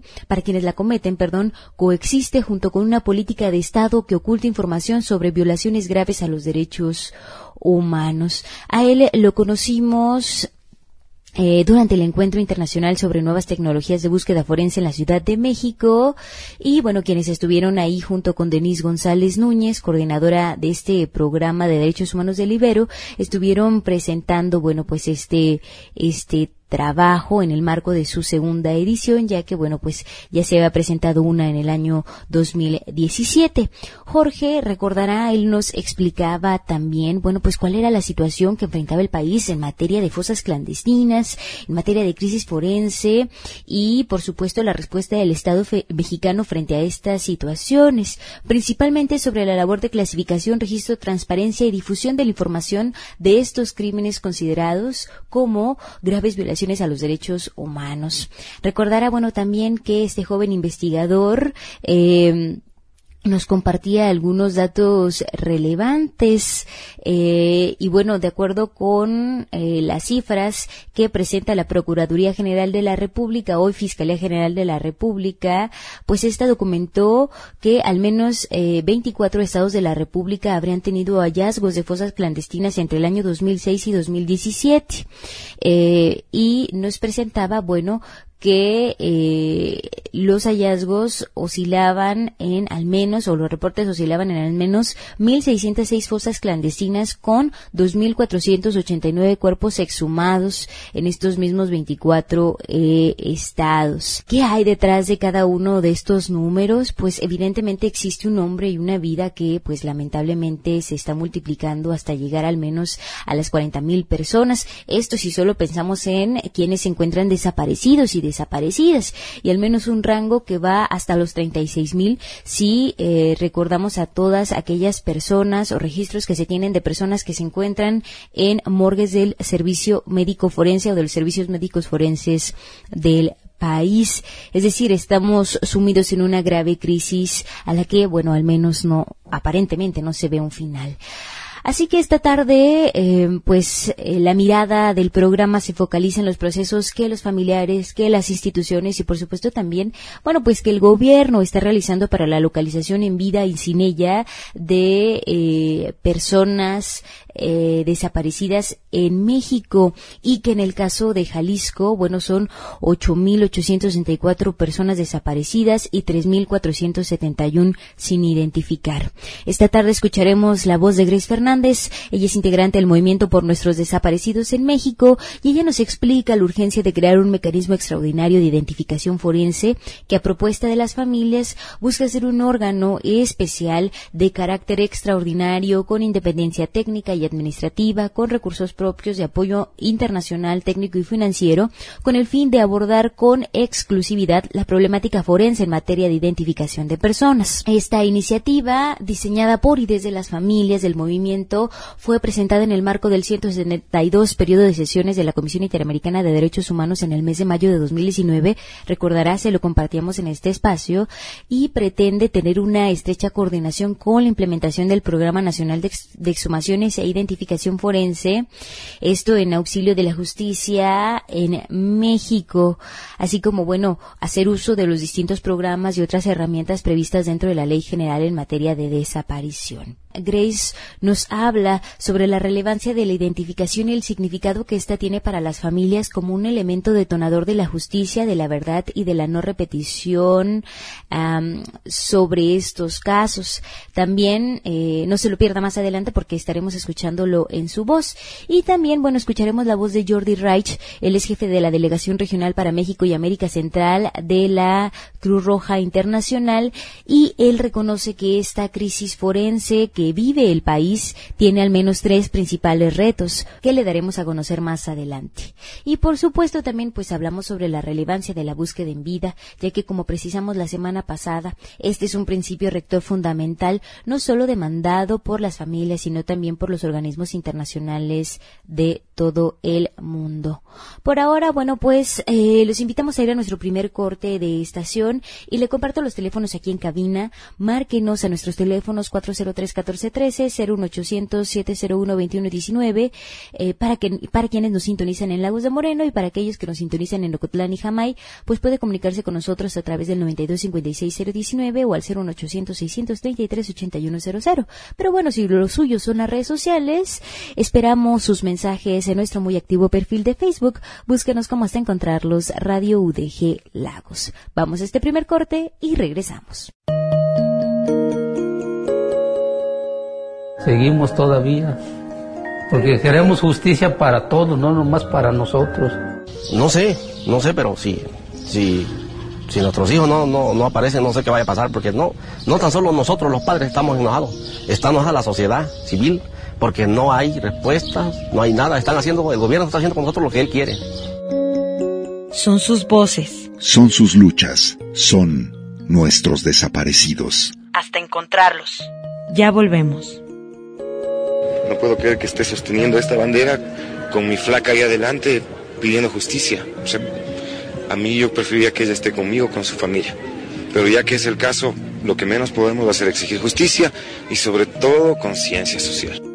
[SPEAKER 4] coexiste junto con una política de Estado que oculta información sobre violaciones graves a los derechos humanos. A él lo conocimos durante el Encuentro Internacional sobre Nuevas Tecnologías de Búsqueda Forense en la Ciudad de México, y bueno, quienes estuvieron ahí junto con Denise González Núñez, coordinadora de este programa de Derechos Humanos del Ibero, estuvieron presentando, bueno, pues este trabajo en el marco de su segunda edición, ya que, bueno, pues ya se había presentado una en el año 2017. Jorge, recordará, él nos explicaba también, bueno, pues cuál era la situación que enfrentaba el país en materia de fosas clandestinas, en materia de crisis forense y, por supuesto, la respuesta del Estado mexicano frente a estas situaciones, principalmente sobre la labor de clasificación, registro, transparencia y difusión de la información de estos crímenes considerados como graves violaciones a los derechos humanos. Recordará, bueno, también que este joven investigador nos compartía algunos datos relevantes y bueno, de acuerdo con las cifras que presenta la Procuraduría General de la República, hoy Fiscalía General de la República, pues esta documentó que al menos 24 estados de la República habrían tenido hallazgos de fosas clandestinas entre el año 2006 y 2017 y nos presentaba, bueno, que los hallazgos oscilaban en al menos, o los reportes oscilaban en al menos 1.606 fosas clandestinas con 2.489 cuerpos exhumados en estos mismos 24 estados. ¿Qué hay detrás de cada uno de estos números? Pues evidentemente existe un hombre y una vida que pues lamentablemente se está multiplicando hasta llegar al menos a las 40,000 personas. Esto si solo pensamos en quienes se encuentran desaparecidos y desaparecidas, y al menos un rango que va hasta los 36,000 si recordamos a todas aquellas personas o registros que se tienen de personas que se encuentran en morgues del servicio médico forense o de los servicios médicos forenses del país. Es decir, estamos sumidos en una grave crisis a la que, bueno, al menos no, aparentemente no se ve un final. Así que esta tarde, la mirada del programa se focaliza en los procesos que los familiares, que las instituciones y por supuesto también, que el gobierno está realizando para la localización en vida y sin ella de personas desaparecidas en México, y que en el caso de Jalisco, son 8,864 personas desaparecidas y 3,471 sin identificar. Esta tarde escucharemos la voz de Grace Fernández. Ella es integrante del Movimiento por Nuestros Desaparecidos en México, y ella nos explica la urgencia de crear un mecanismo extraordinario de identificación forense que, a propuesta de las familias, busca ser un órgano especial de carácter extraordinario, con independencia técnica y administrativa, con recursos propios de apoyo internacional, técnico y financiero, con el fin de abordar con exclusividad la problemática forense en materia de identificación de personas. Esta iniciativa, diseñada por y desde las familias del movimiento, fue presentada en el marco del 172 periodo de sesiones de la Comisión Interamericana de Derechos Humanos en el mes de mayo de 2019. Recordará, se lo compartíamos en este espacio, y pretende tener una estrecha coordinación con la implementación del Programa Nacional de Exhumaciones e Identificación Forense, esto en auxilio de la justicia en México, así como, hacer uso de los distintos programas y otras herramientas previstas dentro de la Ley General en materia de desaparición. Grace nos habla sobre la relevancia de la identificación y el significado que ésta tiene para las familias como un elemento detonador de la justicia, de la verdad y de la no repetición sobre estos casos. También no se lo pierda más adelante porque estaremos escuchándolo en su voz. Y también, escucharemos la voz de Jordi Reich. Él es jefe de la Delegación Regional para México y América Central de la Cruz Roja Internacional, y él reconoce que esta crisis forense que vive el país tiene al menos 3 principales retos que le daremos a conocer más adelante. Y por supuesto también hablamos sobre la relevancia de la búsqueda en vida, ya que, como precisamos la semana pasada, este es un principio rector fundamental, no solo demandado por las familias, sino también por los organismos internacionales de todo el mundo. Por ahora, los invitamos a ir a nuestro primer corte de estación, y le comparto los teléfonos aquí en cabina. Márquenos a nuestros teléfonos 403-1413, 01800-701-2119, para quienes nos sintonizan en Lagos de Moreno, y para aquellos que nos sintonizan en Ocotlán y Jamay, puede comunicarse con nosotros a través del 9256-019 o al 01800-633-8100. Pero si lo suyo son las redes sociales, esperamos sus mensajes en nuestro muy activo perfil de Facebook. Búsquenos como hasta encontrarlos, Radio UDG Lagos. Vamos a este primer corte y regresamos.
[SPEAKER 6] Seguimos todavía, porque queremos justicia para todos, no nomás para nosotros.
[SPEAKER 7] No sé, pero si nuestros hijos no aparecen, no sé qué vaya a pasar, porque no tan solo nosotros los padres estamos enojados, está enojada la sociedad civil, porque no hay respuestas, no hay nada, el gobierno está haciendo con nosotros lo que él quiere.
[SPEAKER 3] Son sus voces.
[SPEAKER 2] Son sus luchas. Son nuestros desaparecidos.
[SPEAKER 3] Hasta encontrarlos. Ya volvemos.
[SPEAKER 8] No puedo creer que esté sosteniendo esta bandera con mi flaca ahí adelante pidiendo justicia. A mí yo preferiría que ella esté conmigo, con su familia. Pero ya que es el caso, lo que menos podemos hacer es exigir justicia y sobre todo conciencia social.